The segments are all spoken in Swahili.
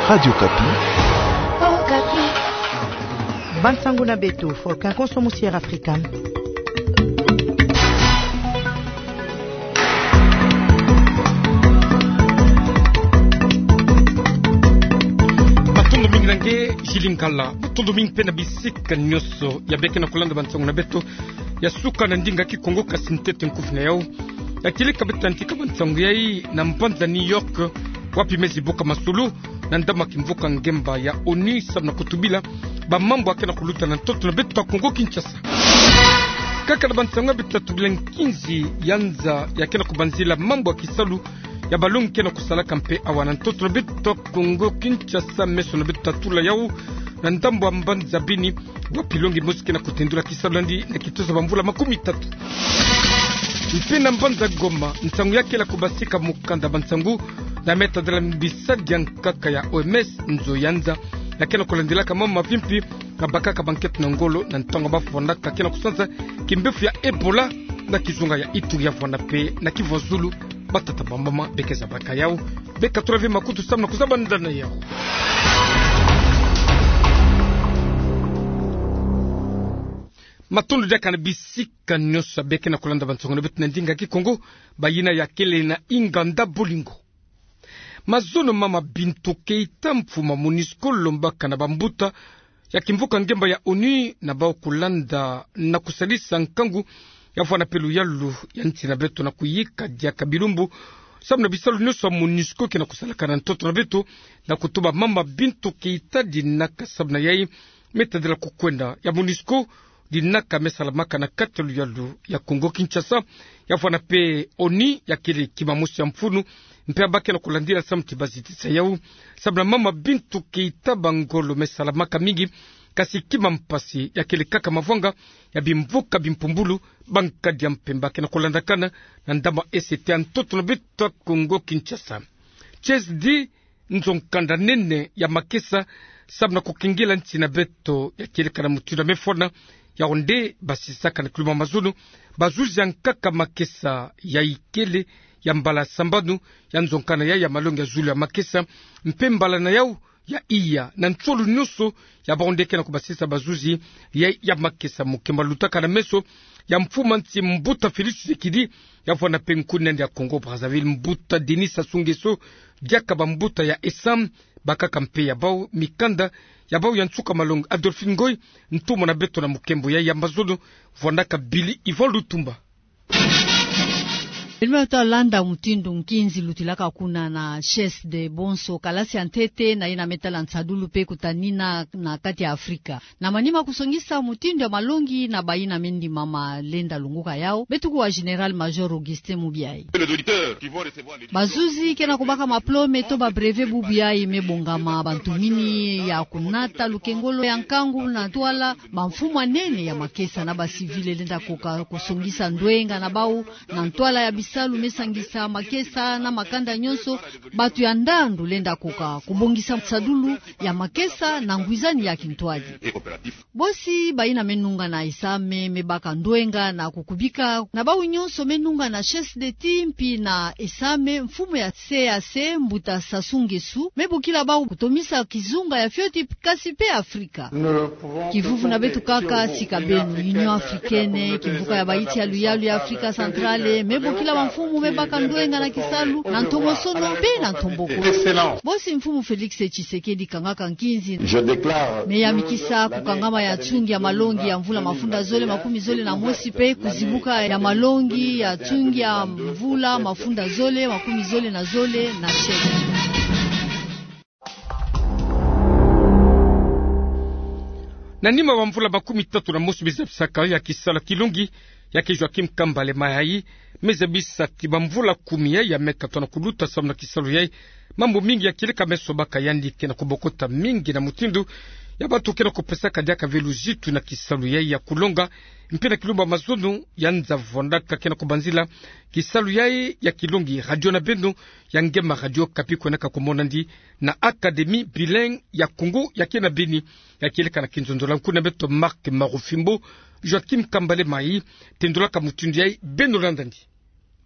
Radio Kapi. Oh, Kapi. Bansangu na beto, foka konsomusier africaine. Matondo mingi nange jilinkala, matondo mingi pena bisika nyoso ya beke na kulanda bansangu na beto ya suka na ndinga ki Kongo kasintete nkufuna yao ya kilika beto antika bansangu yai na mpanza New York wapi mezi boka masulu na ndama kimvuka ngemba ya ONU sabna kutubila ba mambo akena kuluta na toto na beto Kongo Kinshasa kaka na bansangu beto tubila nkinzi yanza ya kena kubanzila mambo ya kisalu ya balungu kena kusala kampe awana toto na beto Kongo Kinshasa meso na beto tatula yao na ndambo ambanza bini wapilongi mosi kena kutendula kisalu landi na kitosa bambula 30 mpena mbanza Goma nsangu yake la kubasika mukanda bansangu na meta dala mbisadi ya nkaka ya OMS nzo yanza ya kena kulandila kama mavimpi na bakaka banketu na ngolo na ntango bafu wandaka kena kusanza kimbefu ya Ebola na kizunga ya Ituri ya Vwanape na Kivu Zulu batata bambama bekeza baka yao beka turave makutu samna kuzaba ndana yao. Matundu jaka na bisika nyosa beke na kulanda bansangu na betu na ndinga ki Kongo bayina ya kele na inganda bolingo mazono mama Bintu Keita mfuma MONUSCO lombaka na bambuta ya kimvuka ngemba ya ONU na bao kulanda na kusalisa nkangu ya fwana pelu yalu ya nti na beto na kuyika dia kabilumbu sabu na bisalu nyoso wa MONUSCO kena kusalaka na ntoto na beto na kutuba mama Bintu Keita dinaka sabu na yai metadela kukwenda ya MONUSCO dinaka mesalamaka na katelu yalu ya Kongo Kinshasa ya fwana pe ONU ya kile kimamusi ya mfunu mpe abake na kulandira samti bazitisa yau sabna mama Bintu Keita bangolo mesalamaka mingi kasi kima mpasi ya kile kaka mavwanga ya bimvuka bimpumbulu bankadi ya mpembake na kulandakana na ndama ST antoto na beto Kongo Kinshasa CSD nzonkanda nene ya makesa sabna kukingila nchi na beto ya kile kana mutuna mefona ya onde basisaka na kulima mazunu bazuzi ya nkaka makesa ya ikele ya mbala sambanu ya nzonkana ya malongi ya zulu ya makesa mpe mbala na yau ya iya na ncholu nyuso ya baondeke na kubasisa bazuzi ya makesa mukemba lutaka na meso ya mfuma nti mbuta Félix Tshisekedi ya fwana penkune ya Kongo Brazzaville mbuta Denis Sassou Nguesso diaka bambuta ya Esam bakaka mpe ya bao mikanda ya bao ya nsuka malongi Adolphine Ngoy ntumo na beto na mukembo ya mazono vwandaka Billy Yvon Lutumba. Ilmeta landa mutindo nkinzi lutilaka kuna na Ches de Bonso kalasi antete na ina metala nsadulu pe kutanina na kati ya Afrika na manima kusongisa mutindo ya malongi na baina mendi mama lenda lunguka yao betuku wa General Major Augustin Mubiai bazuzi kena kubaka maplome to ba breve Bubiai mebongama bantumini ya kunata lukengolo ya nkangu na twala bamfumwa nene ya makesa na basivile lenda kuka kusongisa ndwenga na bau na ntwala ya salu mesangisa makesa na makanda nyonso batu ya ndandu lenda kuka kubongisa msadulu ya makesa na ngwizani ya kintwaji bosi baina menunga na Isame mebaka ndwenga na kukubika na bau nyonso menunga na Ches de Timpi na Isame mfumo ya CAC mbuta Sassou Nguesso mebukila bau kutomisa kizunga ya fyoti kasi pe Afrika kivuvu na betu kaka sikabenu Union Africaine kivuka ya baiti ya luyalu ya Afrika Centrale mebukila mfumu mebaka ndwenga na kisalu na ntomosono pe na ntomboko bosi mfumu Félix Tshisekedi kangaka nkinzi meya mikisa kukangama ya chungi ya malongi ya mvula mafunda zole 10 na mosi pe kuzibuka ya malongi ya chungi ya mvula mafunda zole 10 na zole na sheke na nima wa mvula 30 na mosi bizabisaka ya kisala kilungi yake Joakim Kambale Mayai mezebisa tibamvula 10 ya meka tona kuluta samna kisalu yai mambo mingi ya kilika mesobaka yandike na kubokota mingi na mutindu ya batu kena kupesaka diaka velujitu na kisalu yai ya kulonga mpena kilumba mazunu yanza vondaka kena kubanzila kisalu yai ya kilongi radio na bendo ya ngema radio Kapi kwenaka kumonandi na akademi bilingue ya Kongo ya kena bini ya kilika na kinzondola nkuna beto Mark Marufimbo Joakim Kambale Mayai tendolaka mutindu yai beno landandi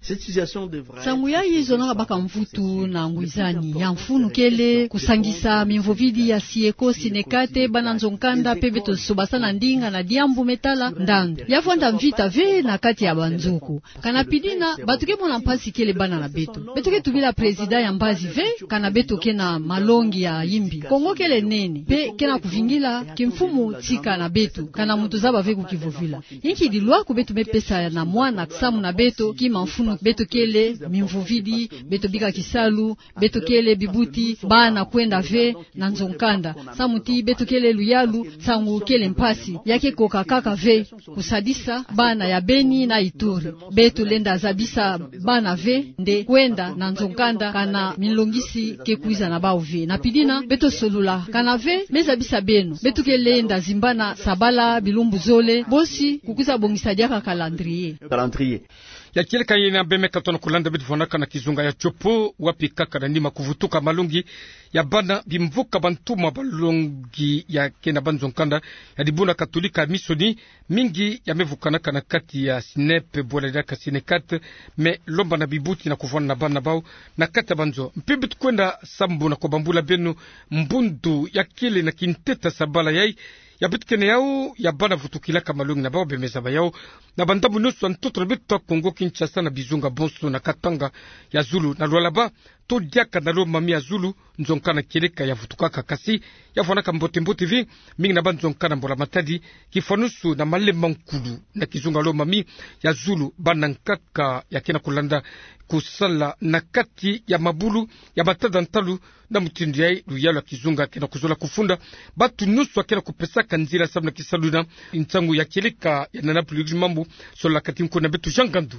sangu ya hizo na baka mvutu na ngwizani ya mfunu kele kusangisa mimvovidi ya sieko sinekate bana nzonkanda pebeto sobasana ndinga na diambu metala ndandu yafonda mvita ve na kati ya banzuku kana pidina batuke mona mpasi kele bana na beto betoke tubila presida ya mbazi ve kana beto kena malongi ya yimbi kongo kele nene pe kena kuvingila kimfumu tika na beto kana mutu zaba ve kukivovila yinki dilwa kubetu mepesa na mwana samu na beto kima mfunu beto kele mimvovidi beto bika kisalu beto kele bibuti bana kwenda ve na nzonkanda samuti beto kele luyalu sangu kele mpasi yake koka kaka ve kusadisa bana ya Beni na Ituri beto lenda zabisa bana ve nde kwenda na nzonkanda kana milongisi kekuiza na bao ve na pidina beto solula kana ve mezabisa beno beto kele nda zimbana sabala bilumbu zole bosi kukuza bongisa diaka calendrier ya kile kayena beme katona kulanda bitu fonaka na kizunga ya chopo wapi kaka na nima kuvutuka malungi ya bana bimvuka bantuma balongi ya kena banzonkanda ya dibuna katolika misoni mingi ya mevukanaka na kati ya sinepe bwala daka sinekat me lomba na bibuti na kuvona na bana bao na kata banzo mpibitu kwenda sambu na kobambula benu mbundu ya kile na kinteta sabala yai ya bitkene yao ya bana vutukilaka malungi na bao bemezaba yao na bandabu nusu antoto bitu Kongo Kinshasa na bizunga bonso na Katanga ya Zulu na Lualaba to diaka na lo mami ya Zulu nzonkana keleka ya vutukaka kasi ya fonaka mbote vi mingi na banzonkana mbola matadi kifanusu na malema nkulu na kizunga lo mami ya Zulu banankaka ya kena kulanda kusala na kati ya mabulu ya batada ntalu na mutindi ya luyalo ya kizunga kena kuzola kufunda batu nusu kena kupesaka nzira sabu na kisaluna intangu ya keleka ya nanapuli mambu sola kati mkona betu jangandu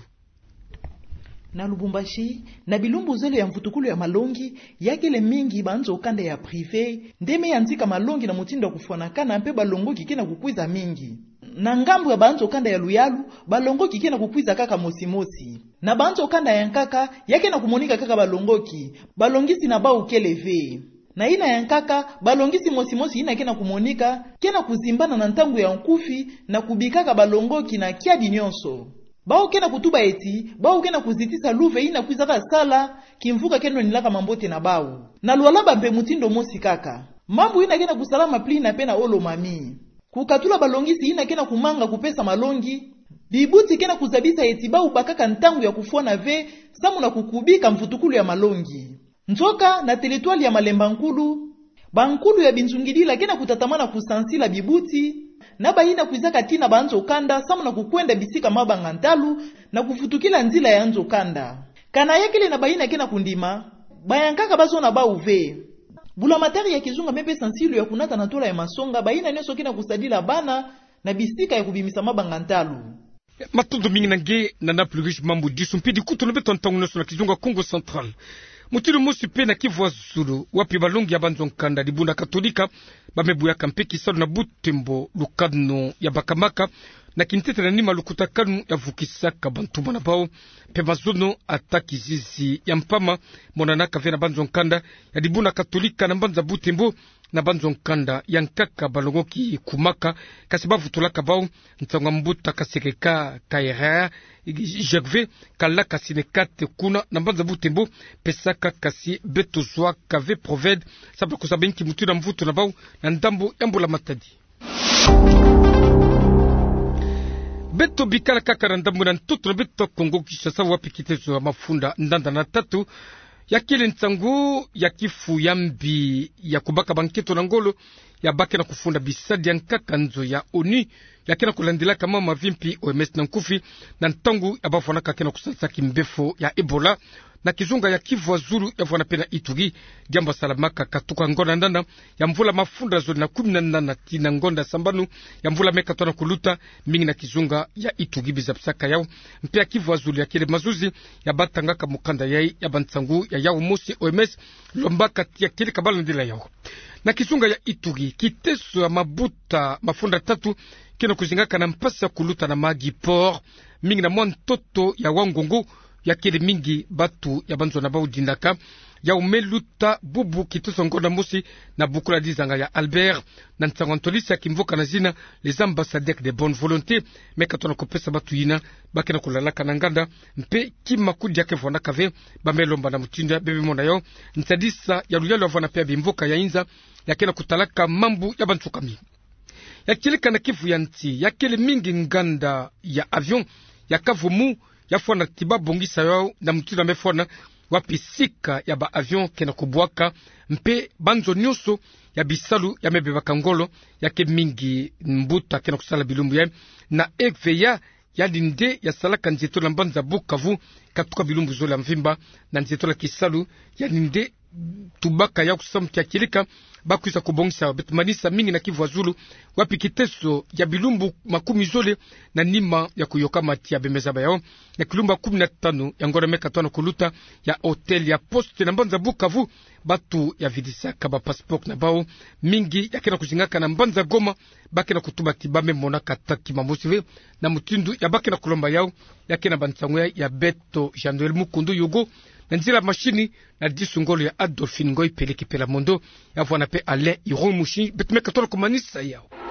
na Lubumbashi na bilumbu zele ya mfutukulu ya malongi yakele mingi banzo kande ya privé ndeme yanzika malongi na mutindo kufonakana mpe balongo kikena kukwiza mingi na ngambu ya banzo kanda ya luyalu balongo kikena kukwiza kaka mosimosi na banzo kanda ya nkaka yakena kumonika kaka balongoki balongisi na bau keleve na ina ya nkaka balongisi mosimosi ina kena kumonika kena kuzimbana na ntangu ya nkufi na kubikaka balongoki na kiadi nyonso bao kena kutuba eti bao kena kuzitisa luve ina kwizaka sala kimvuka keno nilaka mambote na bao na lualaba mpe mutindo mosi kaka mambu ina kena kusalama pli na pena olo mami kukatula balongisi ina kena kumanga kupesa malongi bibuti kena kuzabisa eti bao bakaka ntangu ya kufuana ve samu na kukubika mfutukulu ya malongi nzoka na teritwali ya Malemba nkulu bankulu ya Binzungidila kena kutatamana kusansila bibuti na bayina kuizaka tina banzo kanda samu na kukwenda bisika mabanga ntalu na kufutukila nzila ya nzo kanda kana yakile na bayina kena kundima bayankaka bazo na bauve bula matari ya kizunga mepe sansilu ya kunata na tola ya masonga bayina nyoso kena kusadila bana na bisika ya kubimisa mabanga ntalu matondo mingi nange na naplugish mambu disu mpidi kutu lobeto ntangu nyoso na kizunga Kongo Central mutilu musi pe na Kivu Zulu wapi balongi ya banzonkanda libunda katolika bamebuya kampeki salu na Butembo lukadno ya bakamaka na kintete na nima lukutakanu ya vukisaka bantuma na bao pe mazono ataki zizi ya mpama monanaka vena banzonkanda ya libunda katolika na mbanza Butembo na banzonkanda ya nkaka balongoki kumaka kasi bavutulaka bao ntsanga mbuta kasekeka kaira jagve kalaka sinekate kuna na mbanza Butembo pesaka kasi beto zwa kave proved sabla kusabenki mutu na mvuto na bao na ndambo yambula matadi beto bikala kaka na ndambo na ntoto na beto Kongo Kinshasa wapi kitezo mafunda ndanda na tatu ya kile ntangu ya kifu yambi ya kubaka banketo na ngolo ya bake na kufunda bisadi ya nkaka nzo ya ONU ya kena kulandila kama mavimpi OMS na nkufi na ntangu ya bafonaka kena kusalisa kimbefo ya Ebola na kizunga ya Kivu Zulu ya vwana pena Ituri jamba salamaka katuka ngona ndanda ya mvula mafunda zoli na 18 tina ngonda sambanu ya mvula meka tona kuluta mingi na kizunga ya Ituri bizapsaka yao mpea Kivu Zulu ya kile mazuzi ya batangaka mukanda yai ya bantsangu ya yao mosi OMS lombaka tia kile kabala ndila yao na kizunga ya Ituri kiteso ya mabuta mafunda tatu kena kuzingaka na mpasa kuluta na magi port mingi na mwantoto ya wangongo yakele mingi batu ya banzo na baudindaka ya umeluta bubu kitosongola musi na bukula dizanga ya Albert na ntangantolisi ya kimvoka na zina les ambassadeurs de bonne volonté mekatona kopesa batu yina bakena kulalaka na nganda mpe kimakudi yake vona kave bamelomba na mutindo ya bebe mona yo ntadisa ya luyalo vona pia bimvoka ya inza yakena kutalaka mambu ya bantukami yakilika na kifu ya nti yakele mingi nganda ya avion ya kavumu ya fona tiba bongisa yao na mutindo mefona wapisika ya ba avion kena kubwaka mpe banzo nyuso ya bisalu ya mebeba ngolo yake mingi mbuta kena kusala bilumbu ya na ekveya ya linde ya salaka nzeto la mbanza Bukavu katuka bilumbu zola mvimba na nzeto la kisalu ya linde tubaka ya kusamti ya kilika bakuisa kubongisa betumanisa mingi na Kivu Zulu wapi kiteso ya bilumbu makumi zole na nima ya kuyoka mati ya bemezaba yao na kilumba 15 ya ngora meka tano kuluta ya hotel ya poste na mbanza Bukavu batu ya vidisaka ba passport na bao mingi ya kena kuzingaka na mbanza Goma bakena kutuba tibame mona kataki mamosive na mutindu ya bakena kulomba yao ya kena bantangwe ya Beto Jean-Noël Mukundu Yogo na nzila mashini na disungolo ya Adolphine Ngoi peleki pela mondo ya vwana pe Alain Iron Mushi betumeka tola kumanisa yao.